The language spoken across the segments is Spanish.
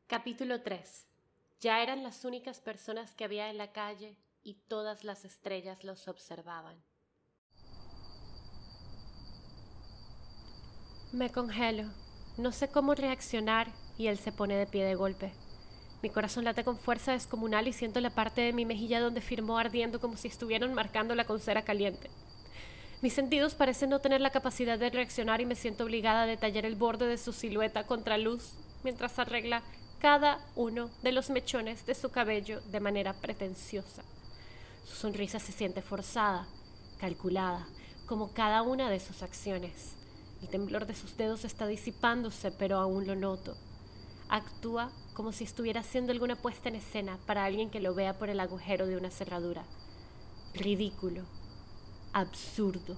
Capítulo 3. Ya eran las únicas personas que había en la calle y todas las estrellas los observaban. Me congelo. No sé cómo reaccionar y él se pone de pie de golpe. Mi corazón late con fuerza descomunal y siento la parte de mi mejilla donde firmó ardiendo como si estuvieran marcándola con cera caliente. Mis sentidos parecen no tener la capacidad de reaccionar y me siento obligada a detallar el borde de su silueta contra luz mientras arregla cada uno de los mechones de su cabello de manera pretenciosa. Su sonrisa se siente forzada, calculada, como cada una de sus acciones. El temblor de sus dedos está disipándose, pero aún lo noto. Actúa como si estuviera haciendo alguna puesta en escena para alguien que lo vea por el agujero de una cerradura. Ridículo. Absurdo.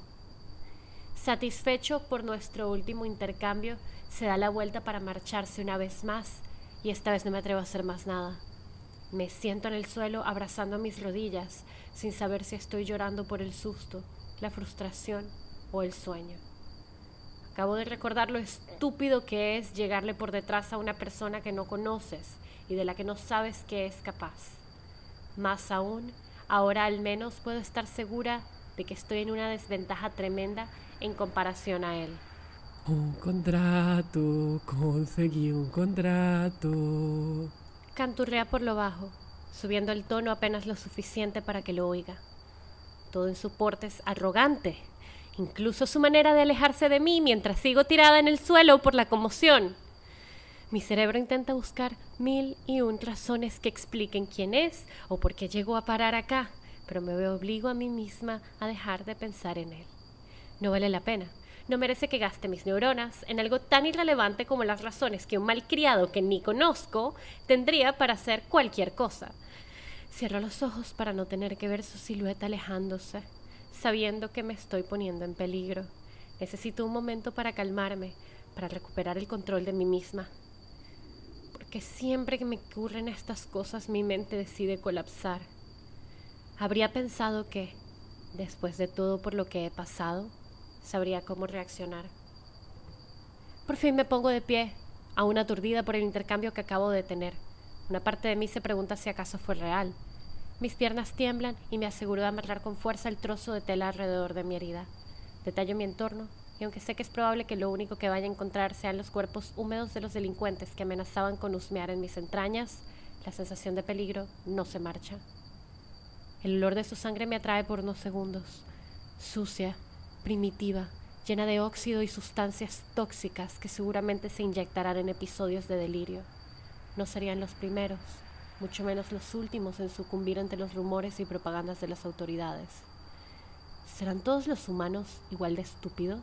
Satisfecho por nuestro último intercambio, se da la vuelta para marcharse una vez más, y esta vez no me atrevo a hacer más nada. Me siento en el suelo abrazando mis rodillas, sin saber si estoy llorando por el susto, la frustración o el sueño. Acabo de recordar lo estúpido que es llegarle por detrás a una persona que no conoces y de la que no sabes que es capaz. Más aún, ahora al menos puedo estar segura de que estoy en una desventaja tremenda en comparación a él. Un contrato, conseguí un contrato. Canturrea por lo bajo, subiendo el tono apenas lo suficiente para que lo oiga. Todo en su porte es arrogante, incluso su manera de alejarse de mí mientras sigo tirada en el suelo por la conmoción. Mi cerebro intenta buscar 1001 razones que expliquen quién es o por qué llegó a parar acá, pero me obligo a mí misma a dejar de pensar en él. No vale la pena. No merece que gaste mis neuronas en algo tan irrelevante como las razones que un malcriado que ni conozco tendría para hacer cualquier cosa. Cierro los ojos para no tener que ver su silueta alejándose, sabiendo que me estoy poniendo en peligro. Necesito un momento para calmarme, para recuperar el control de mí misma. Porque siempre que me ocurren estas cosas, mi mente decide colapsar. Habría pensado que, después de todo por lo que he pasado, sabría cómo reaccionar. Por fin me pongo de pie, aún aturdida por el intercambio que acabo de tener. Una parte de mí se pregunta si acaso fue real. Mis piernas tiemblan y me aseguro de amarrar con fuerza el trozo de tela alrededor de mi herida. Detallo mi entorno, y aunque sé que es probable que lo único que vaya a encontrar sean los cuerpos húmedos de los delincuentes que amenazaban con husmear en mis entrañas, la sensación de peligro no se marcha. El olor de su sangre me atrae por unos segundos. Sucia, primitiva, llena de óxido y sustancias tóxicas que seguramente se inyectarán en episodios de delirio. No serían los primeros, mucho menos los últimos en sucumbir ante los rumores y propagandas de las autoridades. ¿Serán todos los humanos igual de estúpidos?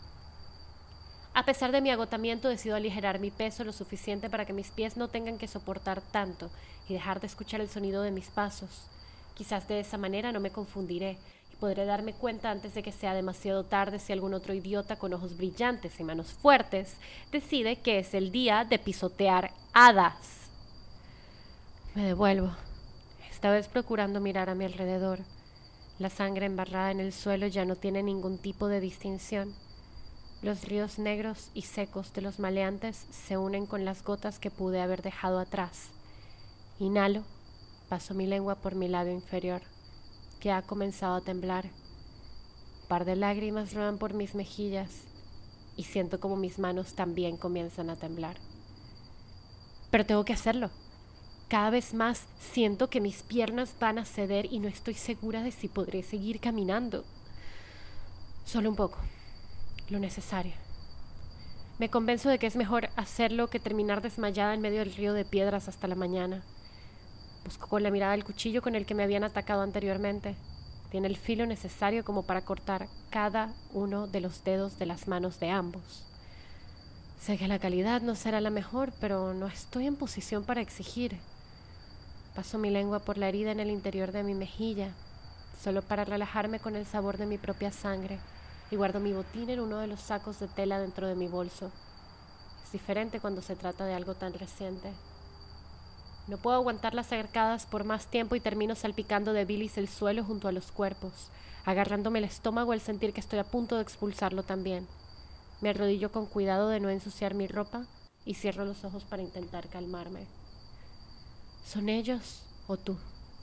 A pesar de mi agotamiento, decido aligerar mi peso lo suficiente para que mis pies no tengan que soportar tanto y dejar de escuchar el sonido de mis pasos. Quizás de esa manera no me confundiré y podré darme cuenta antes de que sea demasiado tarde si algún otro idiota con ojos brillantes y manos fuertes decide que es el día de pisotear hadas. Me devuelvo, esta vez procurando mirar a mi alrededor. La sangre embarrada en el suelo ya no tiene ningún tipo de distinción. Los ríos negros y secos de los maleantes se unen con las gotas que pude haber dejado atrás. Inhalo, paso mi lengua por mi labio inferior, que ha comenzado a temblar. Un par de lágrimas rodan por mis mejillas y siento como mis manos también comienzan a temblar. Pero tengo que hacerlo. Cada vez más siento que mis piernas van a ceder y no estoy segura de si podré seguir caminando. Solo un poco, lo necesario. Me convenzo de que es mejor hacerlo que terminar desmayada en medio del río de piedras hasta la mañana. Busco con la mirada el cuchillo con el que me habían atacado anteriormente. Tiene el filo necesario como para cortar cada uno de los dedos de las manos de ambos. Sé que la calidad no será la mejor, pero no estoy en posición para exigir. Paso mi lengua por la herida en el interior de mi mejilla, solo para relajarme con el sabor de mi propia sangre, y guardo mi botín en uno de los sacos de tela dentro de mi bolso. Es diferente cuando se trata de algo tan reciente. No puedo aguantar las arcadas por más tiempo y termino salpicando de bilis el suelo junto a los cuerpos, agarrándome el estómago al sentir que estoy a punto de expulsarlo también. Me arrodillo con cuidado de no ensuciar mi ropa y cierro los ojos para intentar calmarme. ¿Son ellos o tú?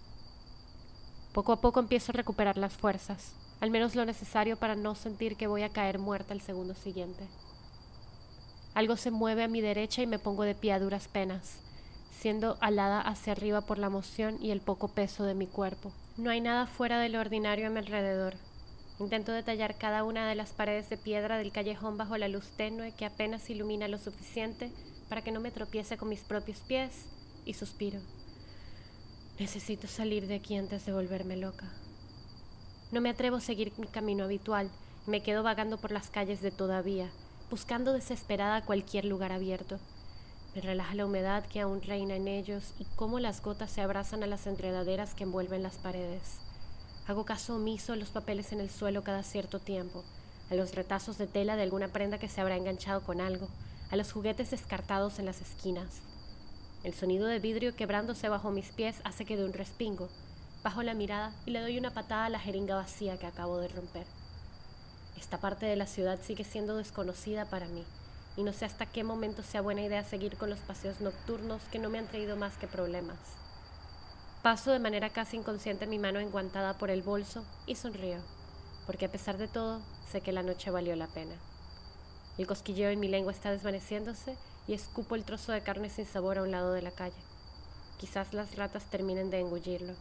Poco a poco empiezo a recuperar las fuerzas, al menos lo necesario para no sentir que voy a caer muerta el segundo siguiente. Algo se mueve a mi derecha y me pongo de pie a duras penas, siendo alada hacia arriba por la emoción y el poco peso de mi cuerpo. No hay nada fuera de lo ordinario a mi alrededor. Intento detallar cada una de las paredes de piedra del callejón bajo la luz tenue que apenas ilumina lo suficiente para que no me tropiece con mis propios pies, y suspiro. Necesito salir de aquí antes de volverme loca. No me atrevo a seguir mi camino habitual y me quedo vagando por las calles de Todavía, buscando desesperada cualquier lugar abierto. Me relaja la humedad que aún reina en ellos y cómo las gotas se abrazan a las enredaderas que envuelven las paredes. Hago caso omiso a los papeles en el suelo cada cierto tiempo, a los retazos de tela de alguna prenda que se habrá enganchado con algo, a los juguetes descartados en las esquinas. El sonido de vidrio quebrándose bajo mis pies hace que dé un respingo. Bajo la mirada y le doy una patada a la jeringa vacía que acabo de romper. Esta parte de la ciudad sigue siendo desconocida para mí, y no sé hasta qué momento sea buena idea seguir con los paseos nocturnos que no me han traído más que problemas. Paso de manera casi inconsciente mi mano enguantada por el bolso y sonrío, porque a pesar de todo, sé que la noche valió la pena. El cosquilleo en mi lengua está desvaneciéndose y escupo el trozo de carne sin sabor a un lado de la calle. Quizás las ratas terminen de engullirlo.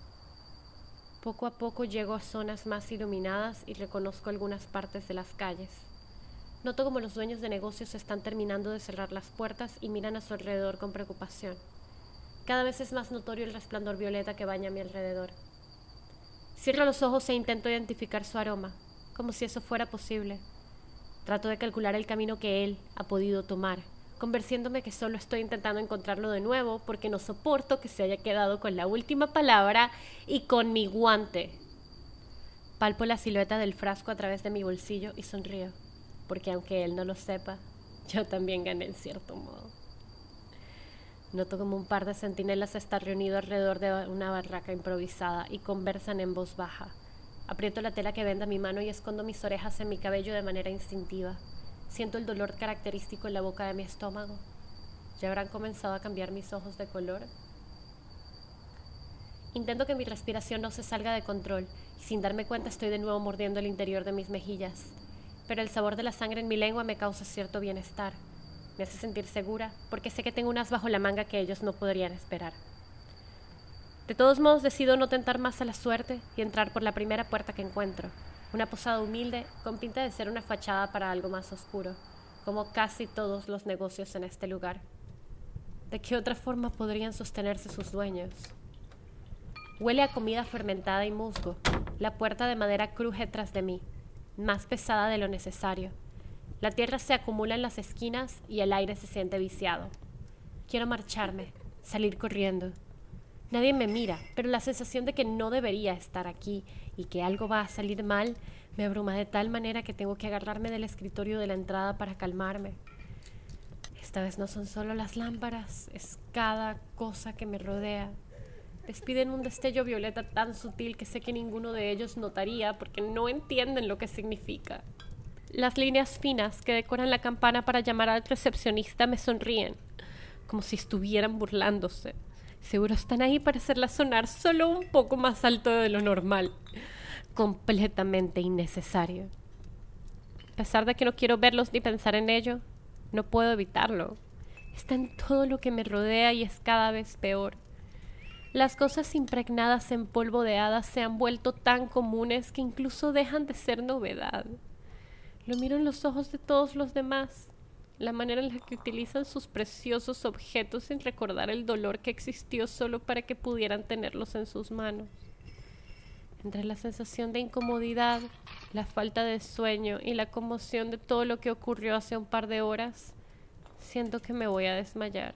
Poco a poco llego a zonas más iluminadas y reconozco algunas partes de las calles. Noto como los dueños de negocios están terminando de cerrar las puertas y miran a su alrededor con preocupación. Cada vez es más notorio el resplandor violeta que baña a mi alrededor. Cierro los ojos e intento identificar su aroma, como si eso fuera posible. Trato de calcular el camino que él ha podido tomar, convenciéndome que solo estoy intentando encontrarlo de nuevo porque no soporto que se haya quedado con la última palabra y con mi guante. Palpo la silueta del frasco a través de mi bolsillo y sonrío, porque aunque él no lo sepa, yo también gané en cierto modo. Noto como un par de centinelas está reunido alrededor de una barraca improvisada y conversan en voz baja. Aprieto la tela que venda mi mano y escondo mis orejas en mi cabello de manera instintiva. Siento el dolor característico en la boca de mi estómago. ¿Ya habrán comenzado a cambiar mis ojos de color? Intento que mi respiración no se salga de control y sin darme cuenta estoy de nuevo mordiendo el interior de mis mejillas. Pero el sabor de la sangre en mi lengua me causa cierto bienestar. Me hace sentir segura porque sé que tengo un as bajo la manga que ellos no podrían esperar. De todos modos decido no tentar más a la suerte y entrar por la primera puerta que encuentro. Una posada humilde con pinta de ser una fachada para algo más oscuro, como casi todos los negocios en este lugar. ¿De qué otra forma podrían sostenerse sus dueños? Huele a comida fermentada y musgo. La puerta de madera cruje tras de mí, más pesada de lo necesario. La tierra se acumula en las esquinas y el aire se siente viciado. Quiero marcharme, salir corriendo. Nadie me mira, pero la sensación de que no debería estar aquí y que algo va a salir mal me abruma de tal manera que tengo que agarrarme del escritorio de la entrada para calmarme. Esta vez no son solo las lámparas, es cada cosa que me rodea. Despiden un destello violeta tan sutil que sé que ninguno de ellos notaría porque no entienden lo que significa. Las líneas finas que decoran la campana para llamar al recepcionista me sonríen, como si estuvieran burlándose. Seguro están ahí para hacerla sonar solo un poco más alto de lo normal. Completamente innecesario. A pesar de que no quiero verlos ni pensar en ello, no puedo evitarlo. Está en todo lo que me rodea y es cada vez peor. Las cosas impregnadas en polvo de hadas se han vuelto tan comunes que incluso dejan de ser novedad. Lo miro en los ojos de todos los demás, la manera en la que utilizan sus preciosos objetos sin recordar el dolor que existió solo para que pudieran tenerlos en sus manos. Entre la sensación de incomodidad, la falta de sueño y la conmoción de todo lo que ocurrió hace un par de horas, siento que me voy a desmayar.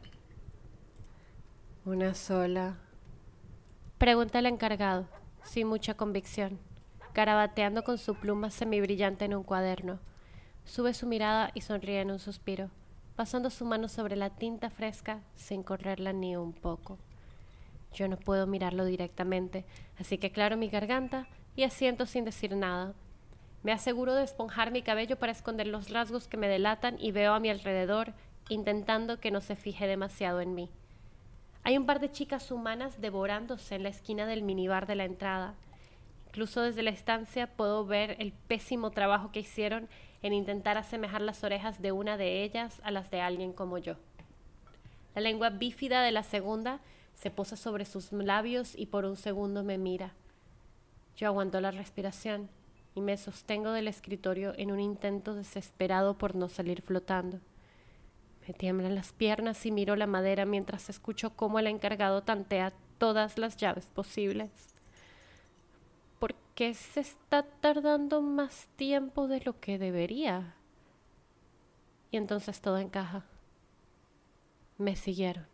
¿Una sola? Pregunta el encargado, sin mucha convicción, garabateando con su pluma semibrillante en un cuaderno. Sube su mirada y sonríe en un suspiro, pasando su mano sobre la tinta fresca sin correrla ni un poco. Yo no puedo mirarlo directamente, así que aclaro mi garganta y asiento sin decir nada. Me aseguro de esponjar mi cabello para esconder los rasgos que me delatan y veo a mi alrededor intentando que no se fije demasiado en mí. Hay un par de chicas humanas devorándose en la esquina del minibar de la entrada. Incluso desde la estancia puedo ver el pésimo trabajo que hicieron en intentar asemejar las orejas de una de ellas a las de alguien como yo. La lengua bífida de la segunda se posa sobre sus labios y por un segundo me mira. Yo aguanto la respiración y me sostengo del escritorio en un intento desesperado por no salir flotando. Me tiemblan las piernas y miro la madera mientras escucho cómo el encargado tantea todas las llaves posibles. ¿Por qué se está tardando más tiempo de lo que debería? Y entonces todo encaja. Me siguieron.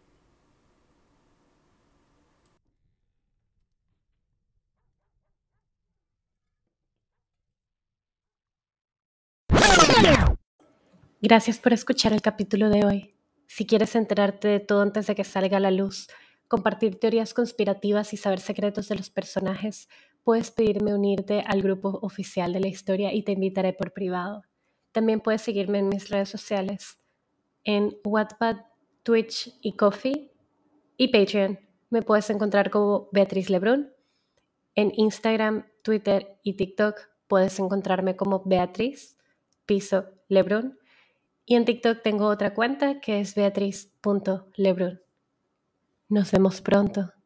Gracias por escuchar el capítulo de hoy. Si quieres enterarte de todo antes de que salga a la luz, compartir teorías conspirativas y saber secretos de los personajes, puedes pedirme unirte al grupo oficial de la historia y te invitaré por privado. También puedes seguirme en mis redes sociales, en Wattpad, Twitch y Ko-fi y Patreon. Me puedes encontrar como Beatriz Lebrun. En Instagram, Twitter y TikTok puedes encontrarme como Beatriz Piso Lebrun. Y en TikTok tengo otra cuenta que es beatriz.lebrun. Nos vemos pronto.